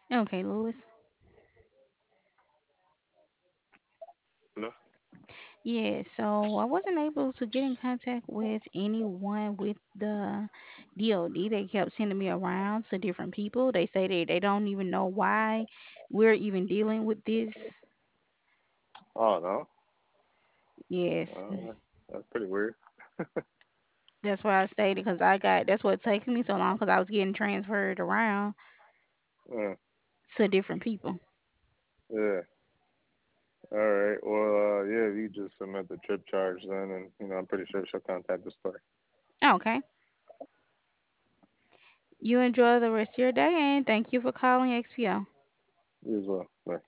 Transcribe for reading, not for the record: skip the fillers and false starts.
Okay, Lewis. No. Yeah, so I wasn't able to get in contact with anyone with the DOD. They kept sending me around to different people. They say they don't even know why we're even dealing with this. Oh no. Yes, That's pretty weird. that's why I stayed because that's what taking me so long because I was getting transferred around Yeah. to different people. Yeah. All right. Well, yeah, you just submit the trip charge then, and I'm pretty sure she'll contact the store. Okay. You enjoy the rest of your day and thank you for calling XPO. You as well. Bye.